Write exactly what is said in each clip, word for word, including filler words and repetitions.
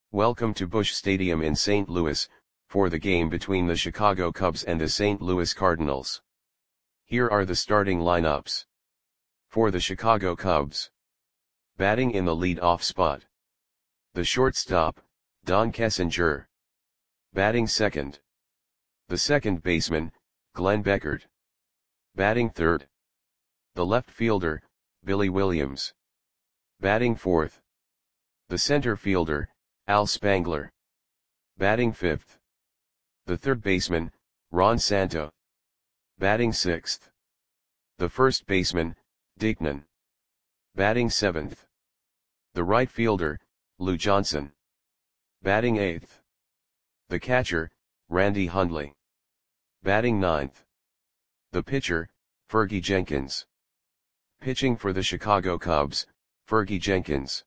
Welcome to Busch Stadium in Saint Louis, for the game between the Chicago Cubs and the Saint Louis Cardinals. Here are the starting lineups. For the Chicago Cubs. Batting in the lead-off spot. The shortstop, Don Kessinger. Batting second. The second baseman, Glenn Beckert. Batting third. The left fielder, Billy Williams. Batting fourth. The center fielder, Al Spangler. Batting fifth. The third baseman, Ron Santo. Batting sixth. The first baseman, Dickman. Batting seventh. The right fielder, Lou Johnson. Batting eighth. The catcher, Randy Hundley. Batting ninth. The pitcher, Fergie Jenkins. Pitching for the Chicago Cubs, Fergie Jenkins.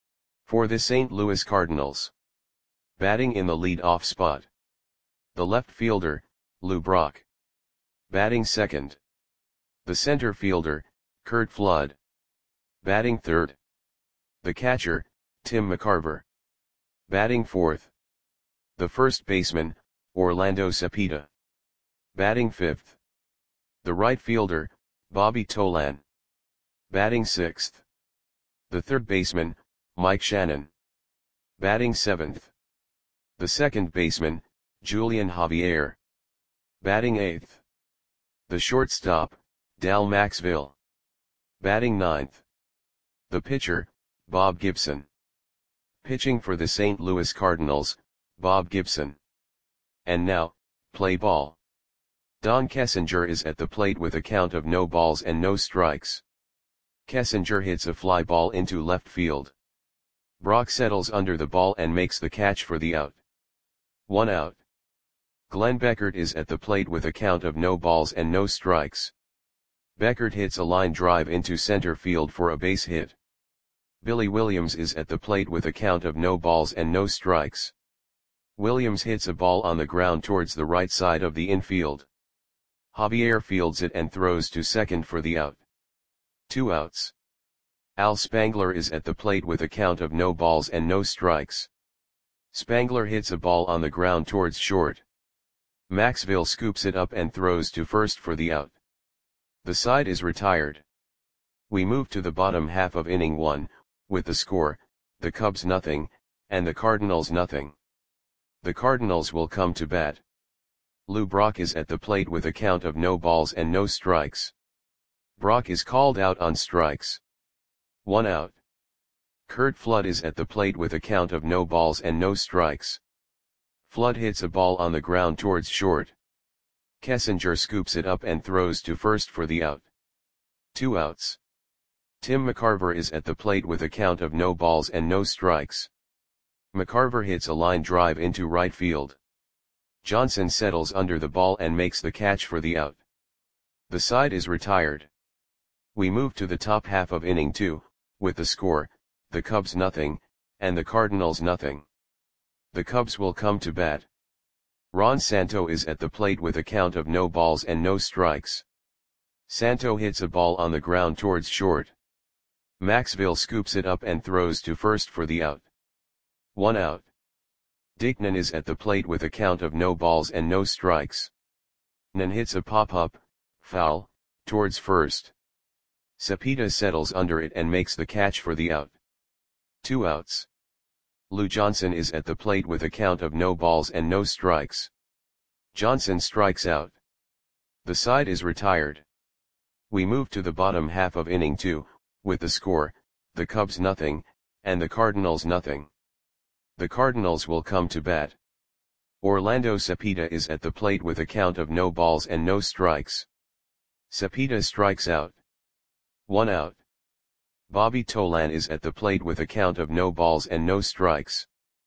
For the Saint Louis Cardinals. Batting in the lead-off spot. The left fielder, Lou Brock. Batting second. The center fielder, Curt Flood. Batting third. The catcher, Tim McCarver. Batting fourth. The first baseman, Orlando Cepeda. Batting fifth. The right fielder, Bobby Tolan. Batting sixth. The third baseman, Mike Shannon. Batting seventh. The second baseman, Julian Javier. Batting eighth. The shortstop, Dal Maxville. Batting ninth. The pitcher, Bob Gibson. Pitching for the Saint Louis Cardinals, Bob Gibson. And now, play ball. Don Kessinger is at the plate with a count of no balls and no strikes. Kessinger hits a fly ball into left field. Brock settles under the ball and makes the catch for the out. One out. Glenn Beckert is at the plate with a count of no balls and no strikes. Beckert hits a line drive into center field for a base hit. Billy Williams is at the plate with a count of no balls and no strikes. Williams hits a ball on the ground towards the right side of the infield. Javier fields it and throws to second for the out. Two outs. Al Spangler is at the plate with a count of no balls and no strikes. Spangler hits a ball on the ground towards short. Maxville scoops it up and throws to first for the out. The side is retired. We move to the bottom half of inning one, with the score, the Cubs nothing, and the Cardinals nothing. The Cardinals will come to bat. Lou Brock is at the plate with a count of no balls and no strikes. Brock is called out on strikes. One out. Curt Flood is at the plate with a count of no balls and no strikes. Flood hits a ball on the ground towards short. Kessinger scoops it up and throws to first for the out. Two outs. Tim McCarver is at the plate with a count of no balls and no strikes. McCarver hits a line drive into right field. Johnson settles under the ball and makes the catch for the out. The side is retired. We move to the top half of inning two, with the score, the Cubs nothing, and the Cardinals nothing. The Cubs will come to bat. Ron Santo is at the plate with a count of no balls and no strikes. Santo hits a ball on the ground towards short. Maxville scoops it up and throws to first for the out. One out. Dickman is at the plate with a count of no balls and no strikes. Nan hits a pop-up, foul, towards first. Cepeda settles under it and makes the catch for the out. Two outs. Lou Johnson is at the plate with a count of no balls and no strikes. Johnson strikes out. The side is retired. We move to the bottom half of inning two, with the score, the Cubs nothing, and the Cardinals nothing. The Cardinals will come to bat. Orlando Cepeda is at the plate with a count of no balls and no strikes. Cepeda strikes out. One out. Bobby Tolan is at the plate with a count of no balls and no strikes.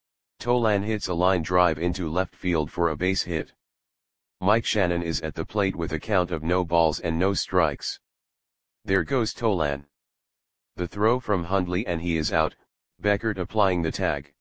Tolan hits a line drive into left field for a base hit. Mike Shannon is at the plate with a count of no balls and no strikes. There goes Tolan. The throw from Hundley and he is out, Beckert applying the tag.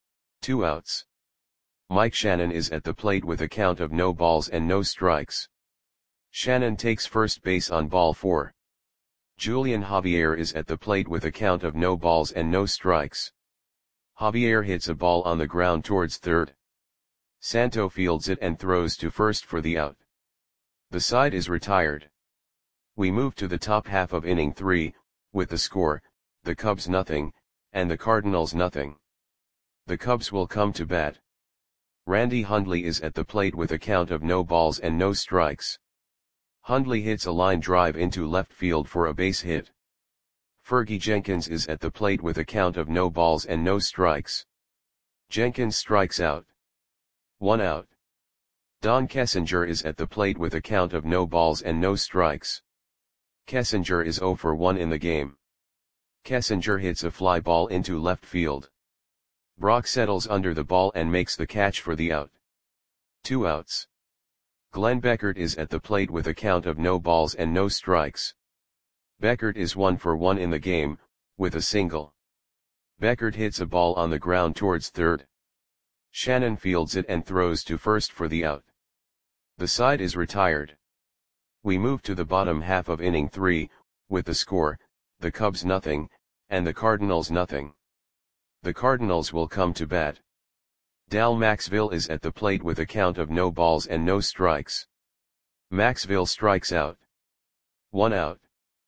Two outs. Mike Shannon is at the plate with a count of no balls and no strikes. Shannon takes first base on ball four. Julian Javier is at the plate with a count of no balls and no strikes. Javier hits a ball on the ground towards third. Santo fields it and throws to first for the out. The side is retired. We move to the top half of inning three, with the score, the Cubs nothing, and the Cardinals nothing. The Cubs will come to bat. Randy Hundley is at the plate with a count of no balls and no strikes. Hundley hits a line drive into left field for a base hit. Fergie Jenkins is at the plate with a count of no balls and no strikes. Jenkins strikes out. One out. Don Kessinger is at the plate with a count of no balls and no strikes. Kessinger is zero for one in the game. Kessinger hits a fly ball into left field. Brock settles under the ball and makes the catch for the out. Two outs. Glenn Beckert is at the plate with a count of no balls and no strikes. Beckert is one for one in the game, with a single. Beckert hits a ball on the ground towards third. Shannon fields it and throws to first for the out. The side is retired. We move to the bottom half of inning three, with the score, the Cubs nothing, and the Cardinals nothing. The Cardinals will come to bat. Dal Maxville is at the plate with a count of no balls and no strikes. Maxville strikes out. One out.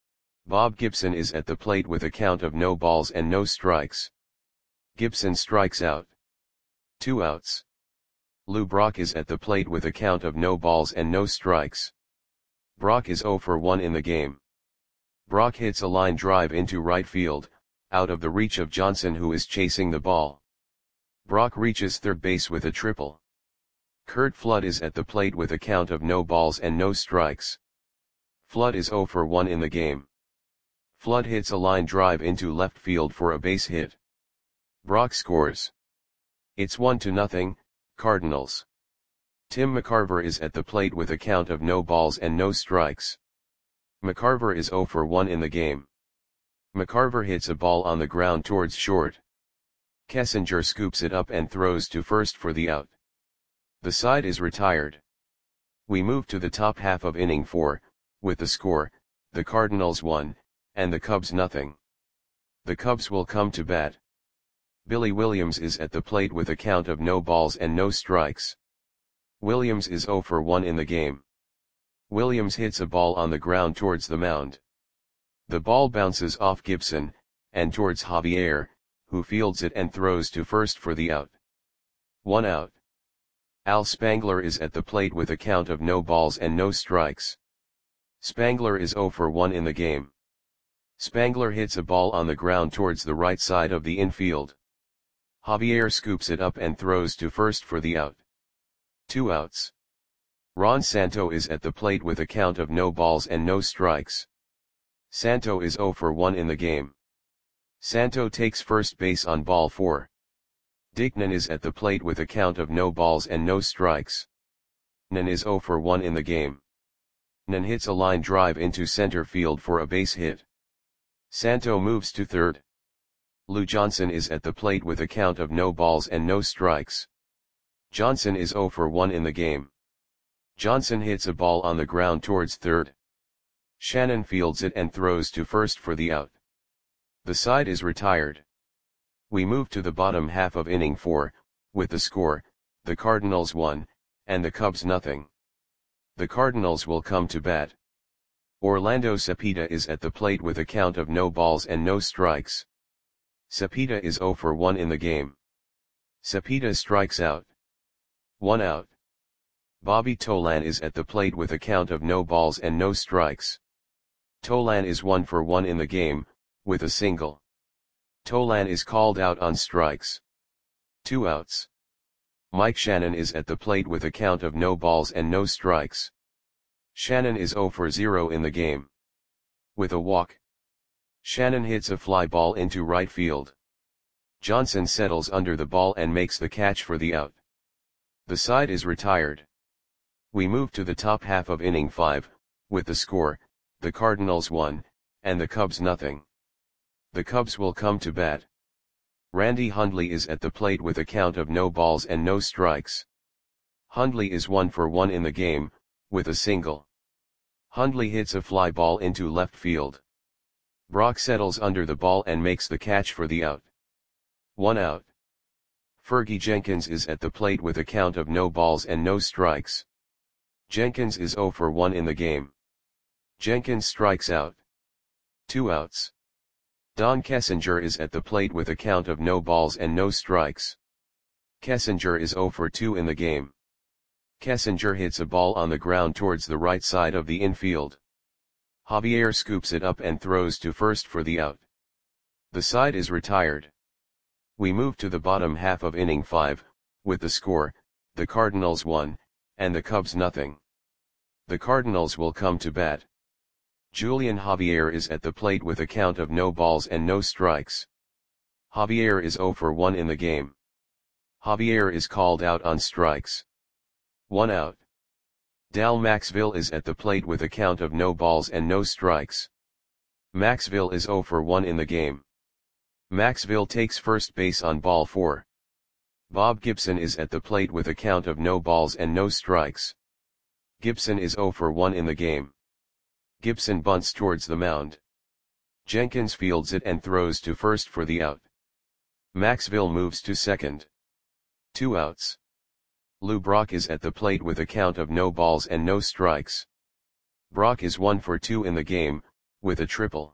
Bob Gibson is at the plate with a count of no balls and no strikes. Gibson strikes out. Two outs. Lou Brock is at the plate with a count of no balls and no strikes. Brock is zero for one in the game. Brock hits a line drive into right field, out of the reach of Johnson who is chasing the ball. Brock reaches third base with a triple. Curt Flood is at the plate with a count of no balls and no strikes. Flood is zero for one in the game. Flood hits a line drive into left field for a base hit. Brock scores. It's one to nothing, Cardinals. Tim McCarver is at the plate with a count of no balls and no strikes. McCarver is zero for one in the game. McCarver hits a ball on the ground towards short. Kessinger scoops it up and throws to first for the out. The side is retired. We move to the top half of inning four, with the score, the Cardinals one, and the Cubs nothing. The Cubs will come to bat. Billy Williams is at the plate with a count of no balls and no strikes. Williams is zero for one in the game. Williams hits a ball on the ground towards the mound. The ball bounces off Gibson, and towards Javier, who fields it and throws to first for the out. One out. Al Spangler is at the plate with a count of no balls and no strikes. Spangler is zero for one in the game. Spangler hits a ball on the ground towards the right side of the infield. Javier scoops it up and throws to first for the out. Two outs. Ron Santo is at the plate with a count of no balls and no strikes. Santo is zero for one in the game. Santo takes first base on ball four. Dick Nen is at the plate with a count of no balls and no strikes. Nen is zero for one in the game. Nen hits a line drive into center field for a base hit. Santo moves to third. Lou Johnson is at the plate with a count of no balls and no strikes. Johnson is zero for one in the game. Johnson hits a ball on the ground towards third. Shannon fields it and throws to first for the out. The side is retired. We move to the bottom half of inning four, with the score, the Cardinals one, and the Cubs nothing. The Cardinals will come to bat. Orlando Cepeda is at the plate with a count of no balls and no strikes. Cepeda is zero for one in the game. Cepeda strikes out. One out. Bobby Tolan is at the plate with a count of no balls and no strikes. Tolan is one for one in the game, with a single. Tolan is called out on strikes. Two outs. Mike Shannon is at the plate with a count of no balls and no strikes. Shannon is zero for zero in the game. With a walk. Shannon hits a fly ball into right field. Johnson settles under the ball and makes the catch for the out. The side is retired. We move to the top half of inning five, with the score, the Cardinals one, and the Cubs nothing. The Cubs will come to bat. Randy Hundley is at the plate with a count of no balls and no strikes. Hundley is one for one in the game, with a single. Hundley hits a fly ball into left field. Brock settles under the ball and makes the catch for the out. One out. Fergie Jenkins is at the plate with a count of no balls and no strikes. Jenkins is zero for one in the game. Jenkins strikes out. Two outs. Don Kessinger is at the plate with a count of no balls and no strikes. Kessinger is zero for two in the game. Kessinger hits a ball on the ground towards the right side of the infield. Javier scoops it up and throws to first for the out. The side is retired. We move to the bottom half of inning five, with the score, the Cardinals one, and the Cubs nothing. The Cardinals will come to bat. Julian Javier is at the plate with a count of no balls and no strikes. Javier is zero for one in the game. Javier is called out on strikes. One out. Dal Maxville is at the plate with a count of no balls and no strikes. Maxville is zero for one in the game. Maxville takes first base on ball four. Bob Gibson is at the plate with a count of no balls and no strikes. Gibson is zero for one in the game. Gibson bunts towards the mound. Jenkins fields it and throws to first for the out. Maxville moves to second. Two outs. Lou Brock is at the plate with a count of no balls and no strikes. Brock is one for two in the game, with a triple.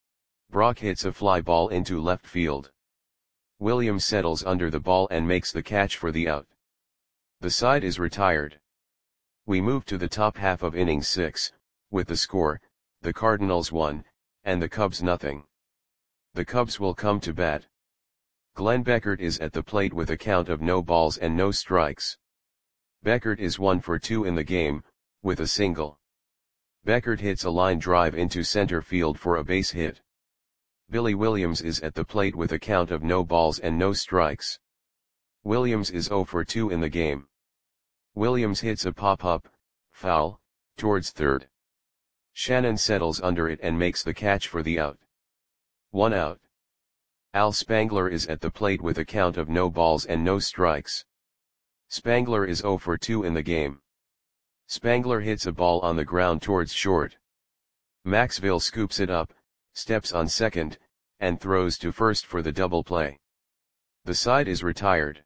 Brock hits a fly ball into left field. Williams settles under the ball and makes the catch for the out. The side is retired. We move to the top half of inning six, with the score, the Cardinals one, and the Cubs nothing. The Cubs will come to bat. Glenn Beckert is at the plate with a count of no balls and no strikes. Beckert is one for two in the game, with a single. Beckert hits a line drive into center field for a base hit. Billy Williams is at the plate with a count of no balls and no strikes. Williams is zero for two in the game. Williams hits a pop-up, foul, towards third. Shannon settles under it and makes the catch for the out. One out. Al Spangler is at the plate with a count of no balls and no strikes. Spangler is zero for two in the game. Spangler hits a ball on the ground towards short. Maxville scoops it up, steps on second, and throws to first for the double play. The side is retired.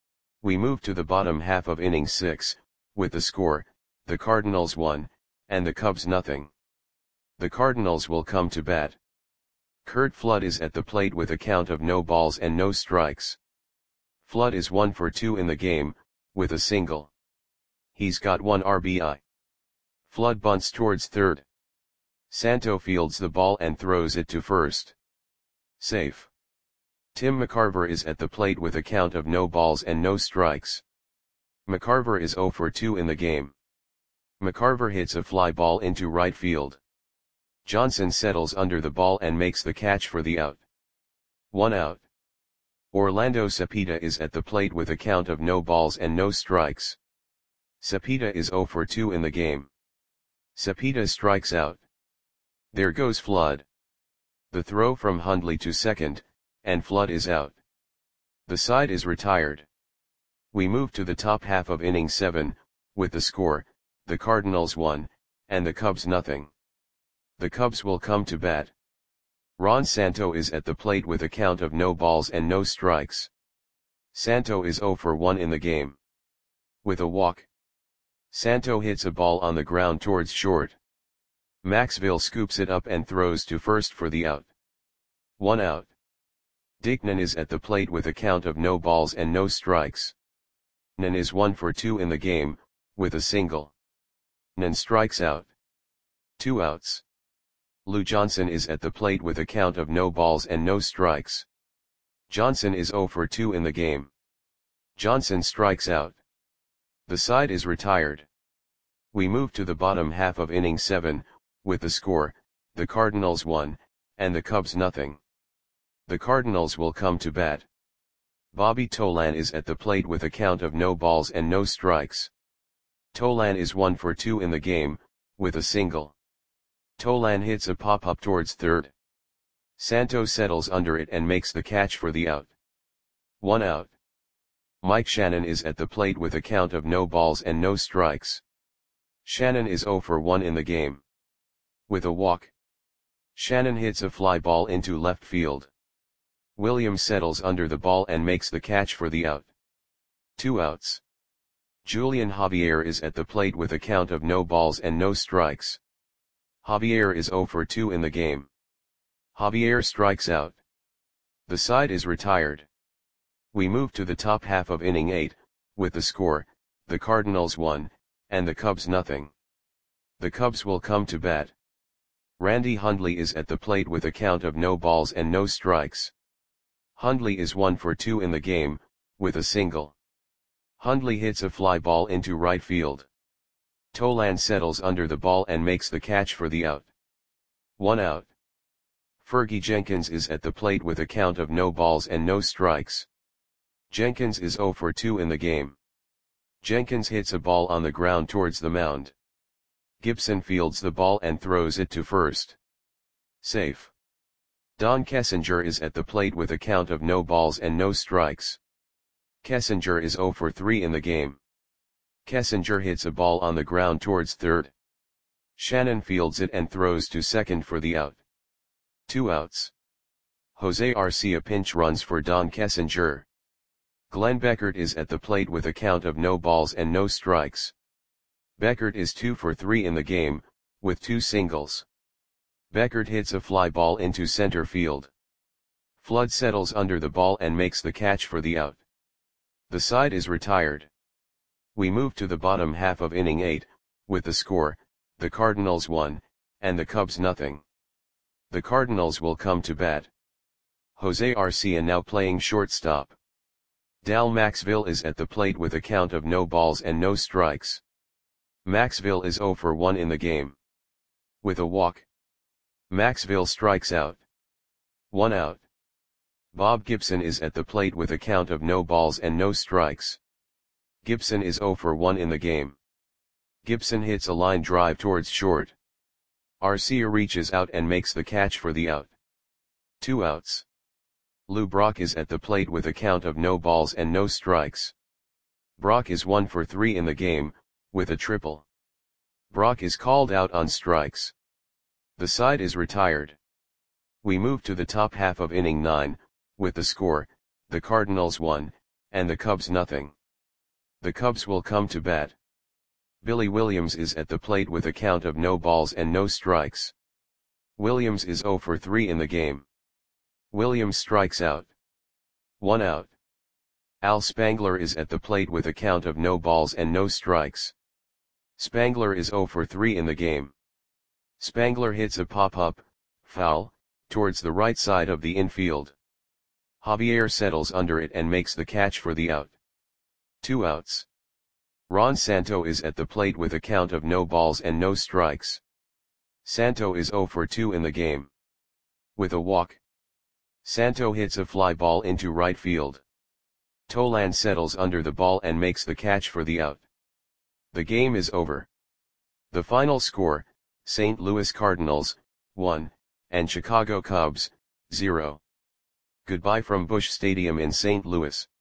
We move to the bottom half of inning six, with the score, the Cardinals one, and the Cubs nothing. The Cardinals will come to bat. Curt Flood is at the plate with a count of no balls and no strikes. Flood is one for two in the game, with a single. He's got one R B I. Flood bunts towards third. Santo fields the ball and throws it to first. Safe. Tim McCarver is at the plate with a count of no balls and no strikes. McCarver is zero for two in the game. McCarver hits a fly ball into right field. Johnson settles under the ball and makes the catch for the out. One out. Orlando Cepeda is at the plate with a count of no balls and no strikes. Cepeda is zero for two in the game. Cepeda strikes out. There goes Flood. The throw from Hundley to second, and Flood is out. The side is retired. We move to the top half of inning seven, with the score, the Cardinals one, and the Cubs nothing. The Cubs will come to bat. Ron Santo is at the plate with a count of no balls and no strikes. Santo is zero for one in the game. With a walk. Santo hits a ball on the ground towards short. Maxville scoops it up and throws to first for the out. One out. Dickman is at the plate with a count of no balls and no strikes. Nan is one for two in the game, with a single. Nan strikes out. Two outs. Lou Johnson is at the plate with a count of no balls and no strikes. Johnson is zero for two in the game. Johnson strikes out. The side is retired. We move to the bottom half of inning seven, with the score, the Cardinals one, and the Cubs nothing. The Cardinals will come to bat. Bobby Tolan is at the plate with a count of no balls and no strikes. Tolan is one for two in the game, with a single. Tolan hits a pop-up towards third. Santo settles under it and makes the catch for the out. One out. Mike Shannon is at the plate with a count of no balls and no strikes. Shannon is zero for one in the game. With a walk. Shannon hits a fly ball into left field. Williams settles under the ball and makes the catch for the out. Two outs. Julian Javier is at the plate with a count of no balls and no strikes. Javier is zero for two in the game. Javier strikes out. The side is retired. We move to the top half of inning eight, with the score, the Cardinals one, and the Cubs nothing. The Cubs will come to bat. Randy Hundley is at the plate with a count of no balls and no strikes. Hundley is one for two in the game, with a single. Hundley hits a fly ball into right field. Tolan settles under the ball and makes the catch for the out. One out. Fergie Jenkins is at the plate with a count of no balls and no strikes. Jenkins is zero for two in the game. Jenkins hits a ball on the ground towards the mound. Gibson fields the ball and throws it to first. Safe. Don Kessinger is at the plate with a count of no balls and no strikes. Kessinger is zero for three in the game. Kessinger hits a ball on the ground towards third. Shannon fields it and throws to second for the out. Two outs. Jose Arcia pinch runs for Don Kessinger. Glenn Beckert is at the plate with a count of no balls and no strikes. Beckert is two for three in the game, with two singles. Beckert hits a fly ball into center field. Flood settles under the ball and makes the catch for the out. The side is retired. We move to the bottom half of inning eight, with the score, the Cardinals one, and the Cubs nothing. The Cardinals will come to bat. Jose Arcia now playing shortstop. Dal Maxville is at the plate with a count of no balls and no strikes. Maxville is zero for one in the game. With a walk. Maxville strikes out. One out. Bob Gibson is at the plate with a count of no balls and no strikes. Gibson is zero for one in the game. Gibson hits a line drive towards short. Arcia reaches out and makes the catch for the out. Two outs. Lou Brock is at the plate with a count of no balls and no strikes. Brock is one for three in the game, with a triple. Brock is called out on strikes. The side is retired. We move to the top half of inning nine, with the score, the Cardinals one, and the Cubs nothing. The Cubs will come to bat. Billy Williams is at the plate with a count of no balls and no strikes. Williams is zero for three in the game. Williams strikes out. One out. Al Spangler is at the plate with a count of no balls and no strikes. Spangler is zero for three in the game. Spangler hits a pop-up, foul, towards the right side of the infield. Javier settles under it and makes the catch for the out. Two outs. Ron Santo is at the plate with a count of no balls and no strikes. Santo is zero for two in the game. With a walk. Santo hits a fly ball into right field. Tolan settles under the ball and makes the catch for the out. The game is over. The final score, Saint Louis Cardinals, one, and Chicago Cubs, zero. Goodbye from Busch Stadium in Saint Louis.